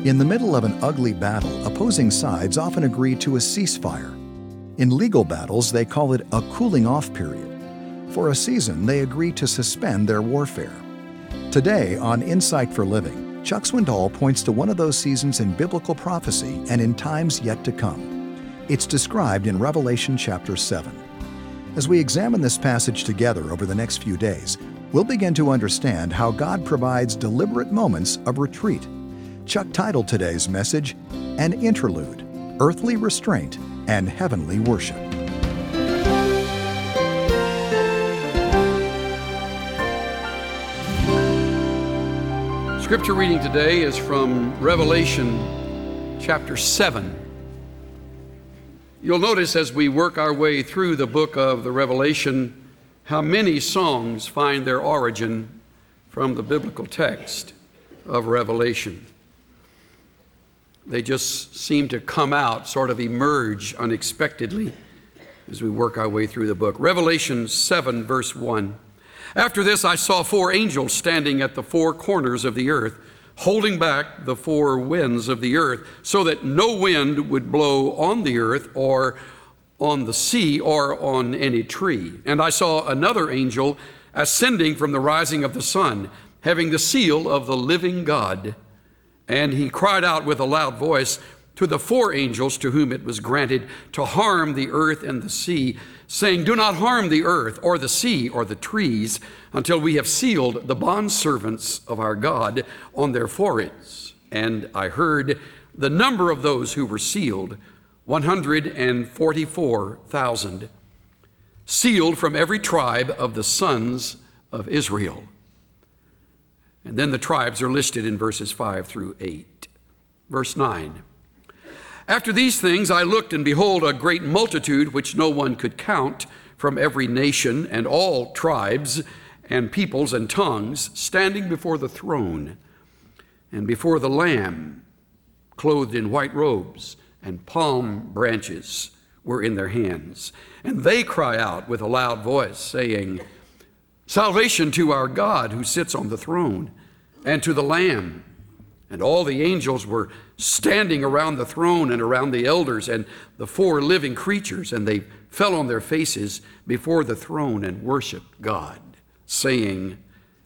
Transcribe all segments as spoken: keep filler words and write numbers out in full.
In the middle of an ugly battle, opposing sides often agree to a ceasefire. In legal battles, they call it a cooling-off period. For a season, they agree to suspend their warfare. Today, on Insight for Living, Chuck Swindoll points to one of those seasons in biblical prophecy and in times yet to come. It's described in Revelation chapter seven. As we examine this passage together over the next few days, we'll begin to understand how God provides deliberate moments of retreat. Chuck titled today's message, An Interlude, Earthly Restraint and Heavenly Worship. Scripture reading today is from Revelation chapter seven. You'll notice as we work our way through the book of the Revelation how many songs find their origin from the biblical text of Revelation. They just seem to come out, sort of emerge unexpectedly as we work our way through the book. Revelation seven, verse one. After this, I saw four angels standing at the four corners of the earth, holding back the four winds of the earth, so that no wind would blow on the earth or on the sea or on any tree. And I saw another angel ascending from the rising of the sun, having the seal of the living God. And he cried out with a loud voice to the four angels to whom it was granted to harm the earth and the sea, saying, "Do not harm the earth or the sea or the trees until we have sealed the bondservants of our God on their foreheads." And I heard the number of those who were sealed, one hundred forty-four thousand, sealed from every tribe of the sons of Israel. And then the tribes are listed in verses five through eight. Verse nine. After these things I looked, and behold, a great multitude which no one could count, from every nation and all tribes and peoples and tongues, standing before the throne and before the Lamb, clothed in white robes, and palm branches were in their hands. And they cry out with a loud voice, saying, "Salvation to our God who sits on the throne, and to the Lamb." And all the angels were standing around the throne and around the elders and the four living creatures, and they fell on their faces before the throne and worshiped God, saying,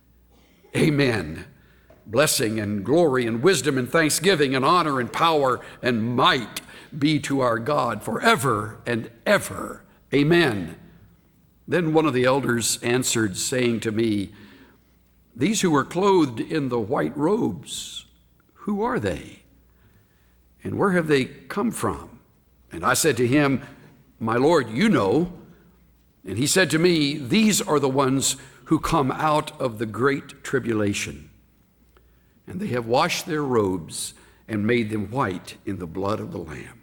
"Amen. Blessing and glory and wisdom and thanksgiving and honor and power and might be to our God forever and ever. Amen." Then one of the elders answered, saying to me, "These who are clothed in the white robes, who are they? And where have they come from?" And I said to him, "My Lord, you know." And he said to me, "These are the ones who come out of the great tribulation. And they have washed their robes and made them white in the blood of the Lamb.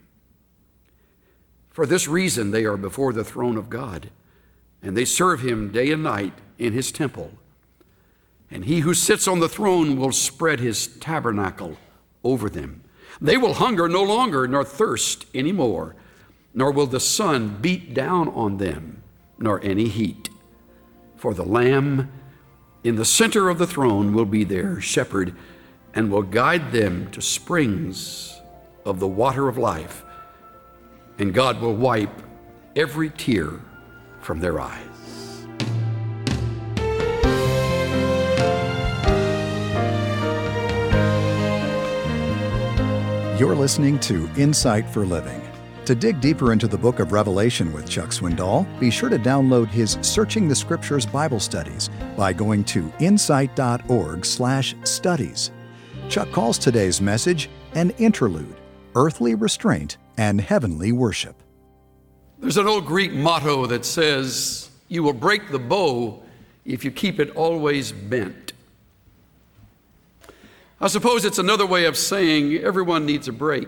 For this reason they are before the throne of God, and they serve him day and night in his temple. And he who sits on the throne will spread his tabernacle over them. They will hunger no longer, nor thirst any more, nor will the sun beat down on them, nor any heat. For the Lamb in the center of the throne will be their shepherd, and will guide them to springs of the water of life, and God will wipe every tear from their eyes." You're listening to Insight for Living. To dig deeper into the book of Revelation with Chuck Swindoll, be sure to download his Searching the Scriptures Bible studies by going to insight.org slash studies. Chuck calls today's message An Interlude, Earthly Restraint and Heavenly Worship. There's an old Greek motto that says, "You will break the bow if you keep it always bent." I suppose it's another way of saying everyone needs a break.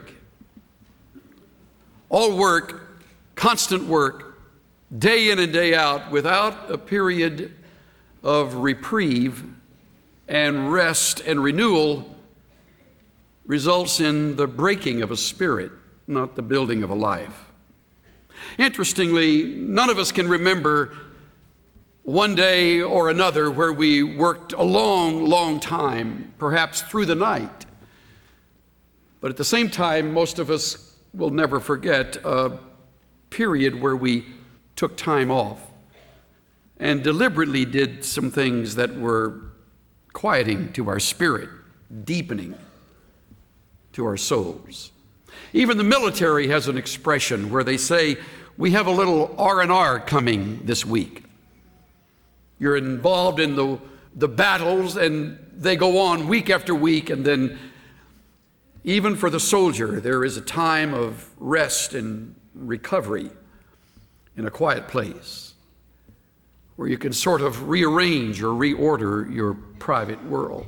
All work, constant work, day in and day out, without a period of reprieve and rest and renewal, results in the breaking of a spirit, not the building of a life. Interestingly, none of us can remember one day or another where we worked a long, long time, perhaps through the night, But at the same time, most of us will never forget a period where we took time off and deliberately did some things that were quieting to our spirit, deepening to our souls. Even the military has an expression where they say, we have a little R and R coming this week. You're involved in the, the battles, and they go on week after week, and then even for the soldier, there is a time of rest and recovery in a quiet place where you can sort of rearrange or reorder your private world.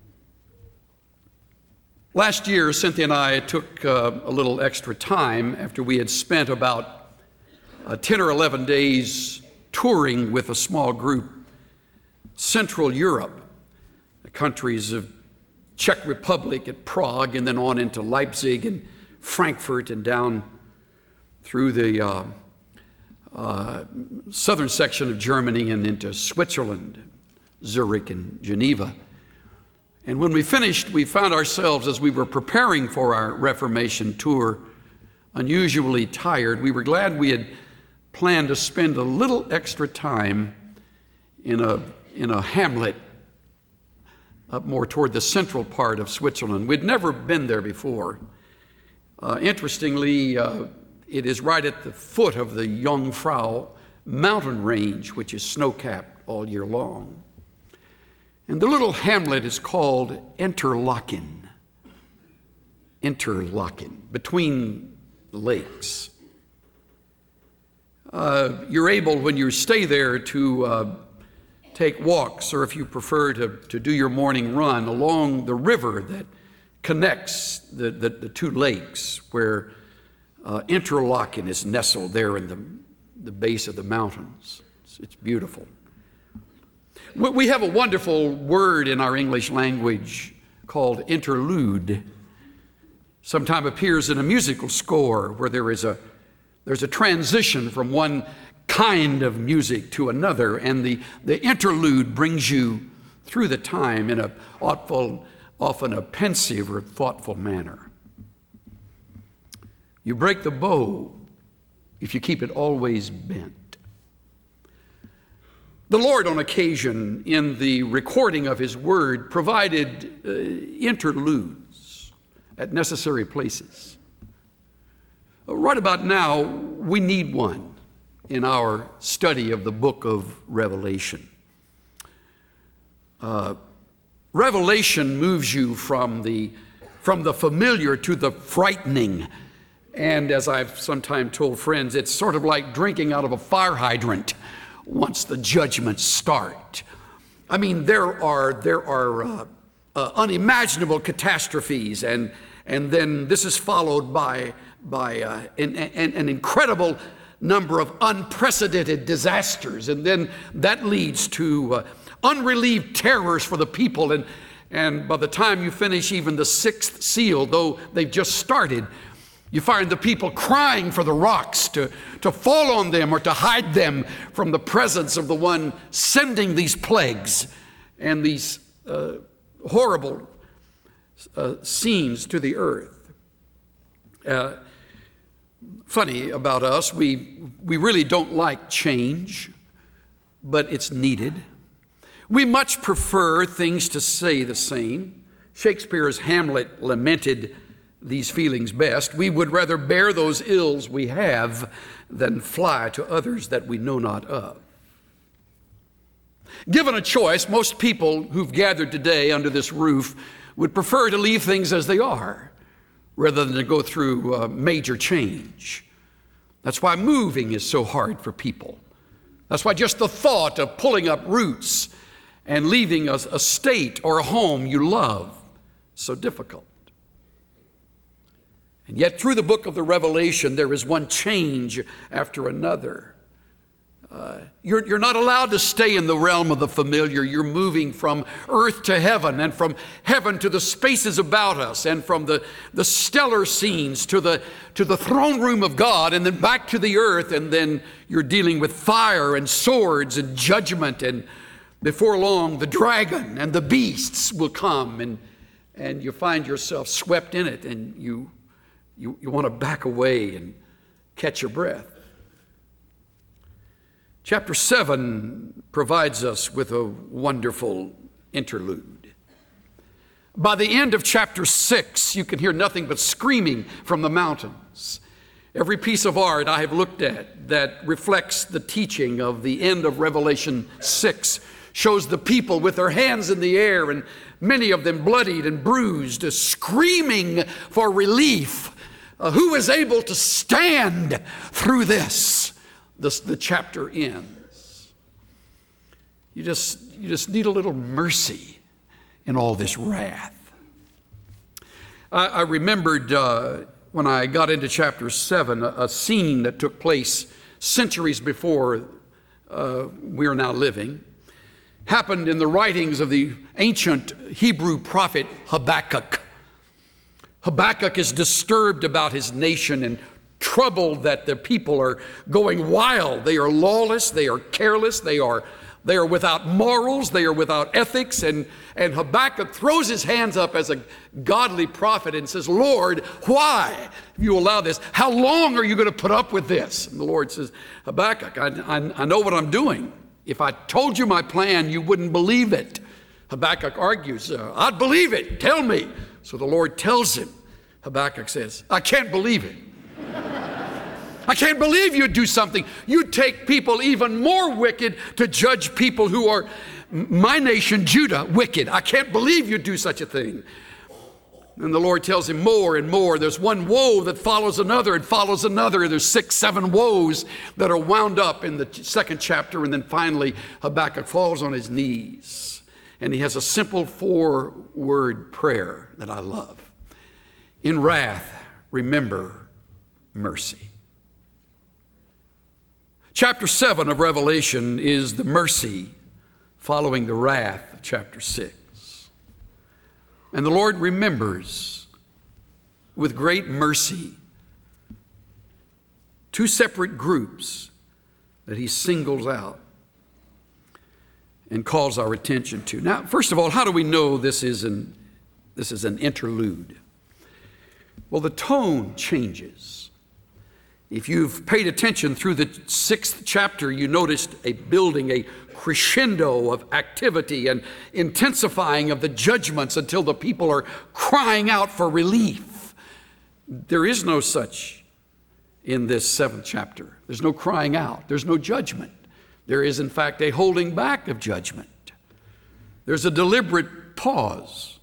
Last year, Cynthia and I took uh, a little extra time after we had spent about uh, ten or eleven days touring with a small group Central Europe, the countries of Czech Republic at Prague, and then on into Leipzig and Frankfurt and down through the uh, uh, southern section of Germany and into Switzerland, Zurich and Geneva. And when we finished, we found ourselves, as we were preparing for our Reformation tour, unusually tired. We were glad we had planned to spend a little extra time in a, in a hamlet up more toward the central part of Switzerland. We'd never been there before. Uh, interestingly, uh, it is right at the foot of the Jungfrau mountain range, which is snow-capped all year long. And the little hamlet is called Interlaken. Interlaken, between the lakes. Uh, you're able, when you stay there, to uh, take walks, or if you prefer to, to do your morning run along the river that connects the, the, the two lakes, where uh, Interlaken is nestled there in the, the base of the mountains. It's, it's beautiful. We have a wonderful word in our English language called interlude. Sometimes appears in a musical score where there is a there's a transition from one kind of music to another, and the, the interlude brings you through the time in a thoughtful, often a pensive or thoughtful manner. You break the bow if you keep it always bent. The Lord, on occasion, in the recording of His Word, provided uh, interludes at necessary places. Uh, right about now, we need one in our study of the book of Revelation. Uh, Revelation moves you from the, from the familiar to the frightening. And as I've sometimes told friends, it's sort of like drinking out of a fire hydrant once the judgments start. I mean, there are there are uh, uh, unimaginable catastrophes, and and then this is followed by by uh, an, an, an incredible number of unprecedented disasters, and then that leads to uh, unrelieved terrors for the people, and and by the time you finish even the sixth seal, though they've just started, you find the people crying for the rocks to, to fall on them or to hide them from the presence of the one sending these plagues and these uh, horrible uh, scenes to the earth. Uh, funny about us, we, we really don't like change, but it's needed. We much prefer things to stay the same. Shakespeare's Hamlet lamented these feelings best. We would rather bear those ills we have than fly to others that we know not of. Given a choice, most people who've gathered today under this roof would prefer to leave things as they are rather than to go through uh, major change. That's why moving is so hard for people. That's why just the thought of pulling up roots and leaving a, a state or a home you love is so difficult. And yet through the book of the Revelation, there is one change after another. Uh, you're, you're not allowed to stay in the realm of the familiar. You're moving from earth to heaven, and from heaven to the spaces about us, and from the, the stellar scenes to the, to the throne room of God, and then back to the earth, and then you're dealing with fire and swords and judgment, and before long the dragon and the beasts will come and, and you find yourself swept in it, and you, you, you want to back away and catch your breath. Chapter seven provides us with a wonderful interlude. By the end of chapter six, you can hear nothing but screaming from the mountains. Every piece of art I have looked at that reflects the teaching of the end of Revelation six shows the people with their hands in the air, and many of them bloodied and bruised, uh, screaming for relief. Uh, who is able to stand through this? The, the chapter ends. You just, you just need a little mercy in all this wrath. I, I remembered uh, when I got into chapter seven, a, a scene that took place centuries before uh, we are now living, happened in the writings of the ancient Hebrew prophet Habakkuk. Habakkuk is disturbed about his nation and troubled that the people are going wild. They are lawless, they are careless, they are, they are without morals, they are without ethics. And, and Habakkuk throws his hands up as a godly prophet and says, Lord, why have you allowed this? How long are you going to put up with this? And the Lord says, Habakkuk, I, I, I know what I'm doing. If I told you my plan, you wouldn't believe it. Habakkuk argues, uh, I'd believe it, tell me. So the Lord tells him. Habakkuk says, I can't believe it. I can't believe you'd do something. You'd take people even more wicked to judge people who are my nation, Judah, wicked. I can't believe you'd do such a thing. And the Lord tells him more and more. There's one woe that follows another and follows another. There's six, seven woes that are wound up in the second chapter. And then finally, Habakkuk falls on his knees. And he has a simple four-word prayer that I love. In wrath, remember mercy. Chapter seven of Revelation is the mercy following the wrath of chapter six. And the Lord remembers with great mercy two separate groups that he singles out and calls our attention to. Now, first of all, how do we know this is an, this is an interlude? Well, the tone changes. If you've paid attention through the sixth chapter, you noticed a building, a crescendo of activity and intensifying of the judgments until the people are crying out for relief. There is no such in this seventh chapter. There's no crying out. There's no judgment. There is, in fact, a holding back of judgment. There's a deliberate pause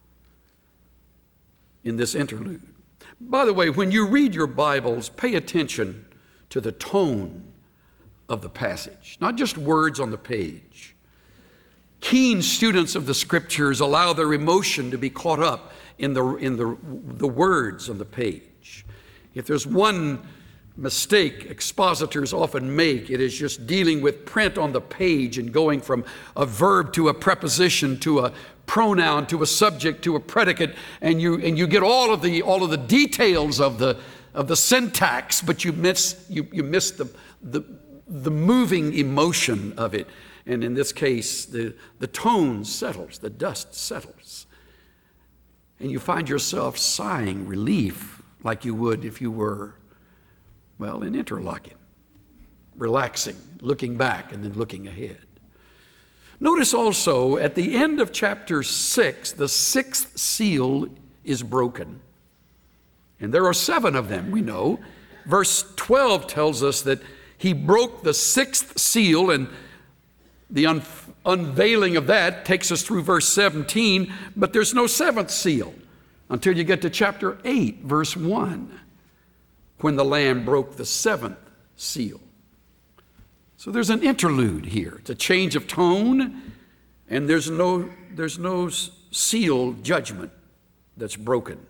in this interlude. By the way, when you read your Bibles, pay attention to the tone of the passage, not just words on the page. Keen students of the Scriptures allow their emotion to be caught up in the, in the, the words on the page. If there's one mistake expositors often make, it is just dealing with print on the page and going from a verb to a preposition to a pronoun to a subject to a predicate, and you and you get all of the all of the details of the of the syntax, but you miss you you miss the the the moving emotion of it. And in this case, the the tone settles, the dust settles, and you find yourself sighing relief like you would if you were, well, in Interlaken, relaxing, looking back and then looking ahead. Notice also at the end of chapter six, the sixth seal is broken. And there are seven of them, we know. Verse twelve tells us that he broke the sixth seal, and the un- unveiling of that takes us through verse seventeen, but there's no seventh seal until you get to chapter eight, verse one, when the Lamb broke the seventh seal. So there's an interlude here. It's a change of tone, and there's no, there's no seal judgment that's broken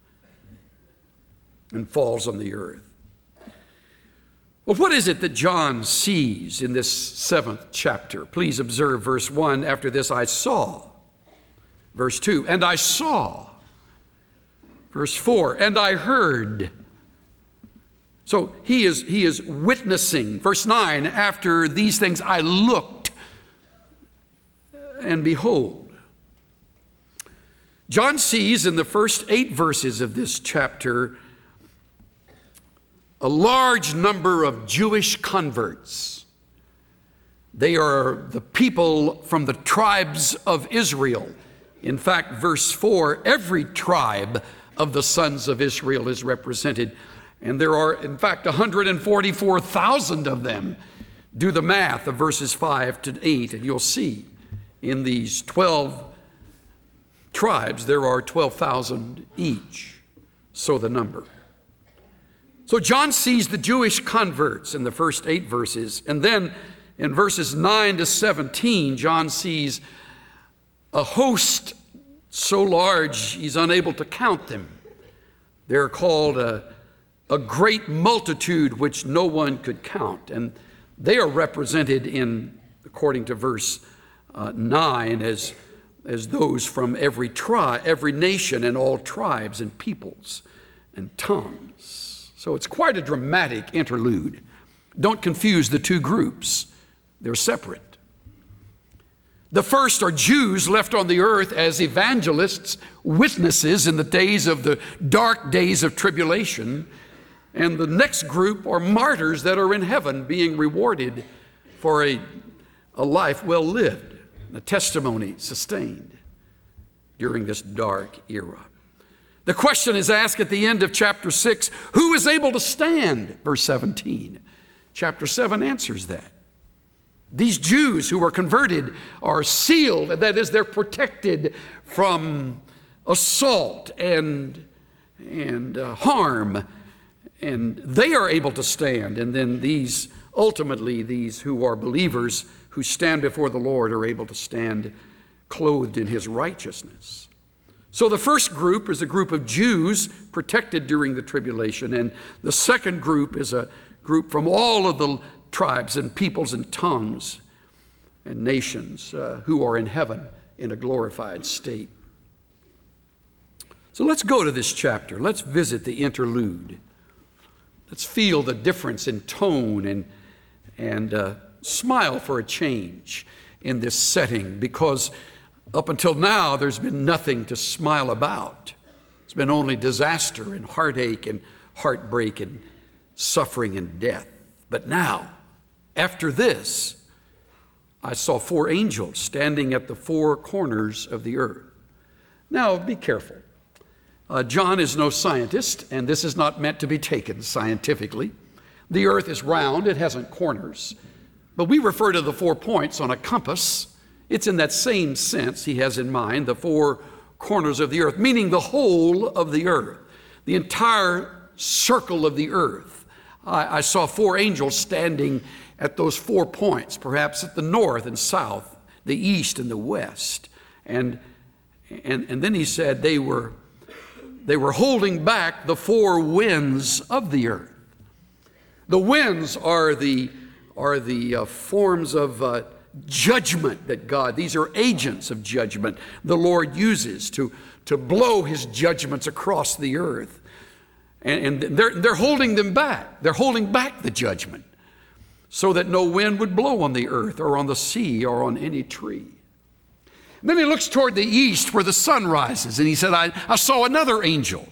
and falls on the earth. Well, what is it that John sees in this seventh chapter? Please observe verse one. After this I saw. Verse two, and I saw. Verse four, and I heard. So he is, he is witnessing. Verse nine, after these things I looked, and behold. John sees in the first eight verses of this chapter a large number of Jewish converts. They are the people from the tribes of Israel. In fact, verse four, every tribe of the sons of Israel is represented. And there are, in fact, one hundred forty-four thousand of them. Do the math of verses five to eight, and you'll see in these twelve tribes, there are twelve thousand each. So the number. So John sees the Jewish converts in the first eight verses, and then in verses nine to seventeen, John sees a host so large he's unable to count them. They're called a, a great multitude which no one could count. And they are represented in, according to verse uh, nine, as, as those from every tribe, every nation and all tribes and peoples and tongues. So it's quite a dramatic interlude. Don't confuse the two groups. They're separate. The first are Jews left on the earth as evangelists, witnesses in the days of the dark days of tribulation. And the next group are martyrs that are in heaven being rewarded for a, a life well lived, a testimony sustained during this dark era. The question is asked at the end of chapter six, who is able to stand? Verse seventeen. Chapter seven answers that. These Jews who are converted are sealed, that is, they're protected from assault and, and uh, harm, and they are able to stand. And then these, ultimately, these who are believers who stand before the Lord are able to stand clothed in his righteousness. So the first group is a group of Jews protected during the tribulation, and the second group is a group from all of the tribes and peoples and tongues and nations uh, who are in heaven in a glorified state. So let's go to this chapter. Let's visit the interlude. Let's feel the difference in tone and, and uh, smile for a change in this setting, because up until now there's been nothing to smile about. It's been only disaster and heartache and heartbreak and suffering and death. But now, after this, I saw four angels standing at the four corners of the earth. Now, be careful. Uh, John is no scientist, and this is not meant to be taken scientifically. The earth is round, it hasn't corners. But we refer to the four points on a compass. It's in that same sense he has in mind, the four corners of the earth, meaning the whole of the earth, the entire circle of the earth. I, I saw four angels standing at those four points, perhaps at the north and south, the east and the west. And, and, and then he said they were, they were holding back the four winds of the earth. The winds are the, are the uh, forms of uh, judgment that God, these are agents of judgment the Lord uses to, to blow his judgments across the earth. And, and they're, they're holding them back. They're holding back the judgment so that no wind would blow on the earth or on the sea or on any tree. And then he looks toward the east where the sun rises, and he said, I, I saw another angel.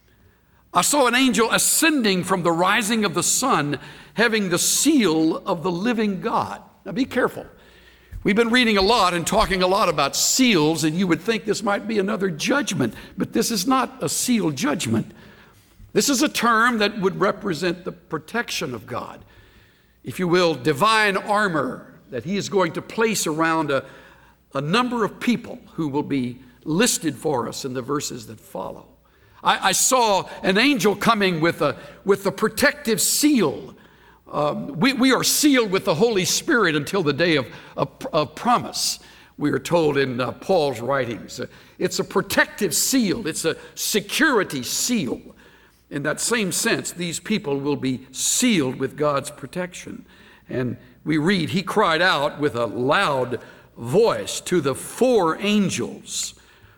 I saw an angel ascending from the rising of the sun, having the seal of the living God. Now be careful. We've been reading a lot and talking a lot about seals, and you would think this might be another judgment, but this is not a seal judgment. This is a term that would represent the protection of God, if you will, divine armor that he is going to place around a, a number of people who will be listed for us in the verses that follow. I, I saw an angel coming with a with the protective seal. Um, we, we are sealed with the Holy Spirit until the day of, of, of promise, we are told in uh, Paul's writings. Uh, it's a protective seal. It's a security seal. In that same sense, these people will be sealed with God's protection. And we read, he cried out with a loud voice to the four angels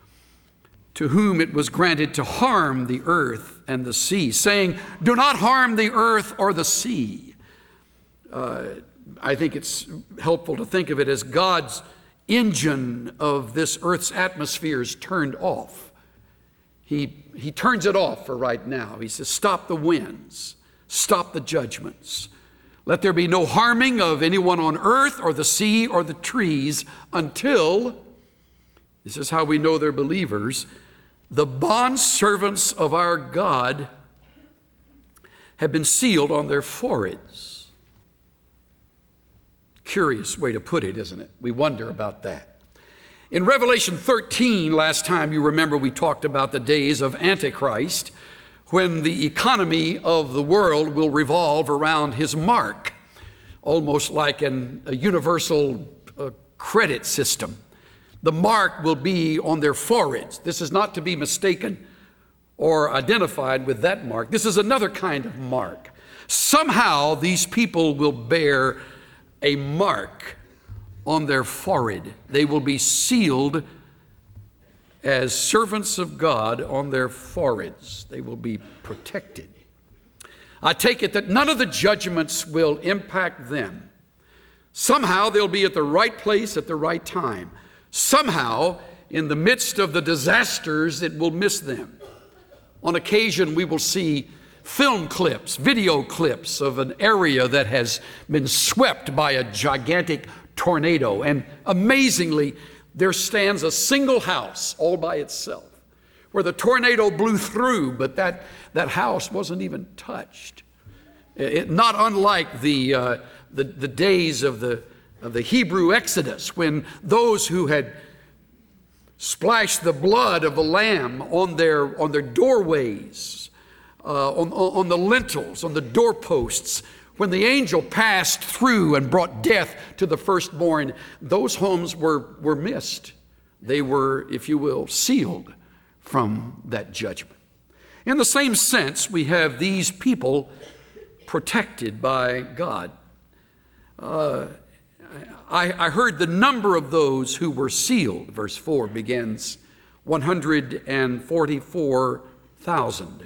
to whom it was granted to harm the earth and the sea, saying, do not harm the earth or the sea. Uh, I think it's helpful to think of it as God's engine of this earth's atmosphere is turned off. He, he turns it off for right now. He says, stop the winds, stop the judgments. Let there be no harming of anyone on earth or the sea or the trees until, this is how we know they're believers, the bondservants of our God have been sealed on their foreheads. Curious way to put it, isn't it? We wonder about that. In Revelation thirteen, last time you remember we talked about the days of Antichrist, when the economy of the world will revolve around his mark, almost like an, a universal uh, credit system. The mark will be on their foreheads. This is not to be mistaken or identified with that mark. This is another kind of mark. Somehow these people will bear a mark on their forehead. They will be sealed as servants of God on their foreheads. They will be protected. I take it that none of the judgments will impact them. Somehow they'll be at the right place at the right time. Somehow, in the midst of the disasters, it will miss them. On occasion, we will see film clips, video clips of an area that has been swept by a gigantic tornado. And amazingly, there stands a single house all by itself where the tornado blew through, but that, that house wasn't even touched. It, not unlike the, uh, the, the days of the, of the Hebrew Exodus, when those who had splashed the blood of the lamb on their, on their doorways, uh, on, on the lintels, on the doorposts, when the angel passed through and brought death to the firstborn, those homes were, were missed. They were, if you will, sealed from that judgment. In the same sense, we have these people protected by God. Uh, I, I heard the number of those who were sealed. Verse four begins, one hundred forty-four thousand,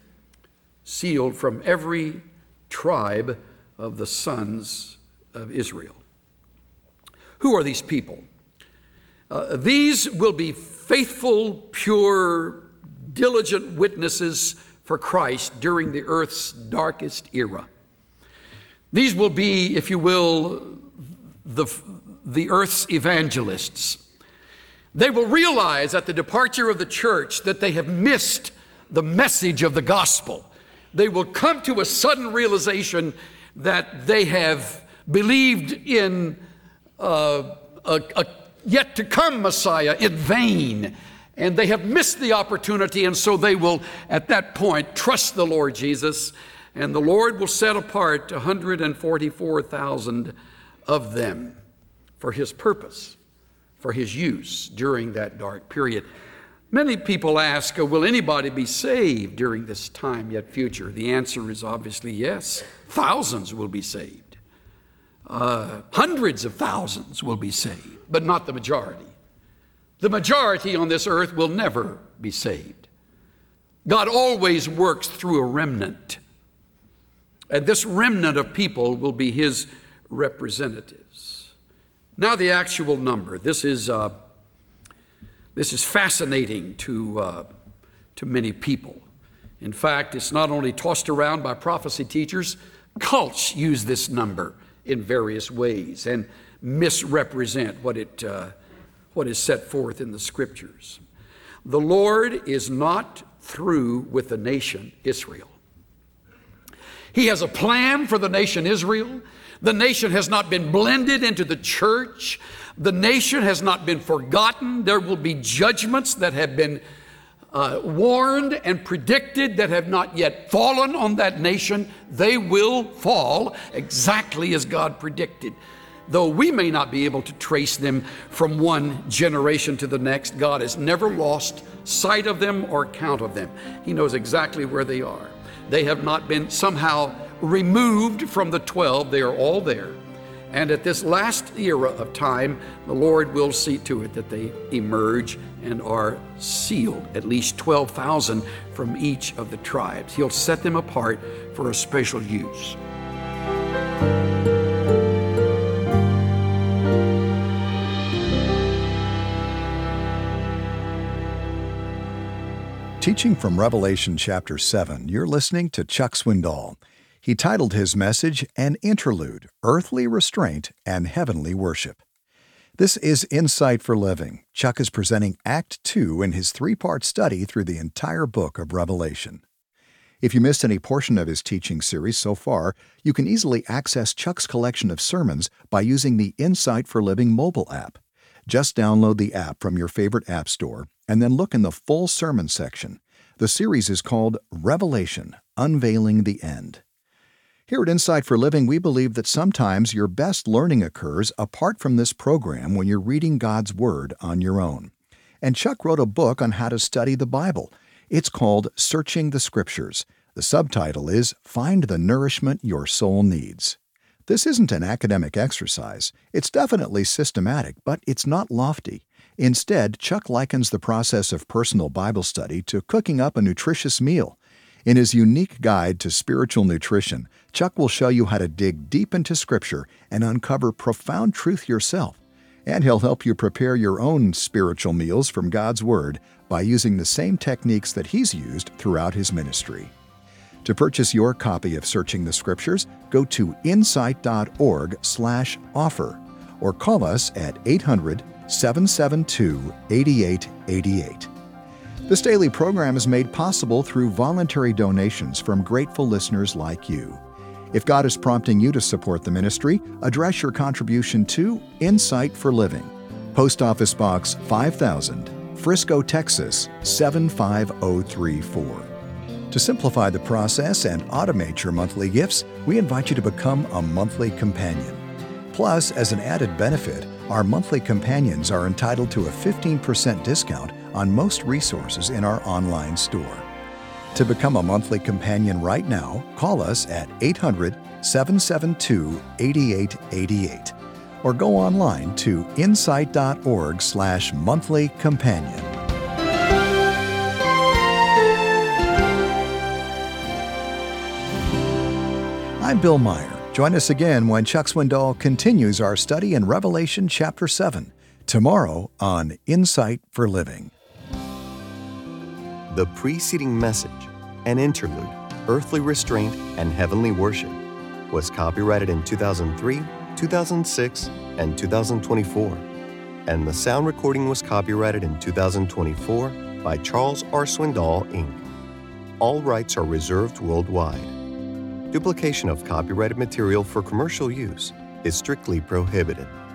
sealed from every tribe of the sons of Israel. Who are these people? Uh, these will be faithful, pure, diligent witnesses for Christ during the earth's darkest era. These will be, if you will, the, the earth's evangelists. They will realize at the departure of the church that they have missed the message of the gospel. They will come to a sudden realization that they have believed in uh, a, a yet to come Messiah in vain, and they have missed the opportunity, and so they will at that point trust the Lord Jesus, and the Lord will set apart one hundred forty-four thousand of them for his purpose, for his use during that dark period. Many people ask, will anybody be saved during this time yet future? The answer is obviously yes. Thousands will be saved. Uh, hundreds of thousands will be saved, but not the majority. The majority on this earth will never be saved. God always works through a remnant, and this remnant of people will be his representatives. Now the actual number. This is uh, This is fascinating to, uh, to many people. In fact, it's not only tossed around by prophecy teachers, cults use this number in various ways and misrepresent what, it, uh, what is set forth in the scriptures. The Lord is not through with the nation Israel. He has a plan for the nation Israel. The nation has not been blended into the church. The nation has not been forgotten. There will be judgments that have been uh, warned and predicted that have not yet fallen on that nation. They will fall exactly as God predicted. Though we may not be able to trace them from one generation to the next, God has never lost sight of them or count of them. He knows exactly where they are. They have not been somehow removed from the twelve. They are all there. And at this last era of time, the Lord will see to it that they emerge and are sealed, at least twelve thousand from each of the tribes. He'll set them apart for a special use. Teaching from Revelation chapter seven, you're listening to Chuck Swindoll. He titled his message, An Interlude, Earthly Restraint and Heavenly Worship. This is Insight for Living. Chuck is presenting Act two in his three-part study through the entire book of Revelation. If you missed any portion of his teaching series so far, you can easily access Chuck's collection of sermons by using the Insight for Living mobile app. Just download the app from your favorite app store and then look in the full sermon section. The series is called Revelation, Unveiling the End. Here at Insight for Living, we believe that sometimes your best learning occurs apart from this program when you're reading God's Word on your own. And Chuck wrote a book on how to study the Bible. It's called Searching the Scriptures. The subtitle is Find the Nourishment Your Soul Needs. This isn't an academic exercise. It's definitely systematic, but it's not lofty. Instead, Chuck likens the process of personal Bible study to cooking up a nutritious meal. In his unique guide to spiritual nutrition, Chuck will show you how to dig deep into Scripture and uncover profound truth yourself. And he'll help you prepare your own spiritual meals from God's Word by using the same techniques that he's used throughout his ministry. To purchase your copy of Searching the Scriptures, go to insight.org slash offer or call us at eight hundred, seven seven two, eight eight eight eight. This daily program is made possible through voluntary donations from grateful listeners like you. If God is prompting you to support the ministry, address your contribution to Insight for Living, Post Office Box five thousand, Frisco, Texas seven five zero three four. To simplify the process and automate your monthly gifts, we invite you to become a monthly companion. Plus, as an added benefit, our monthly companions are entitled to a fifteen percent discount on most resources in our online store. To become a monthly companion right now, call us at eight hundred, seven seven two, eight eight eight eight or go online to insight.org slash monthly companion. I'm Bill Meyer. Join us again when Chuck Swindoll continues our study in Revelation chapter seven, tomorrow on Insight for Living. The preceding message, An Interlude, Earthly Restraint and Heavenly Worship, was copyrighted in two thousand three, two thousand six, and two thousand twenty-four, and the sound recording was copyrighted in two thousand twenty-four by Charles R. Swindoll, Incorporated. All rights are reserved worldwide. Duplication of copyrighted material for commercial use is strictly prohibited.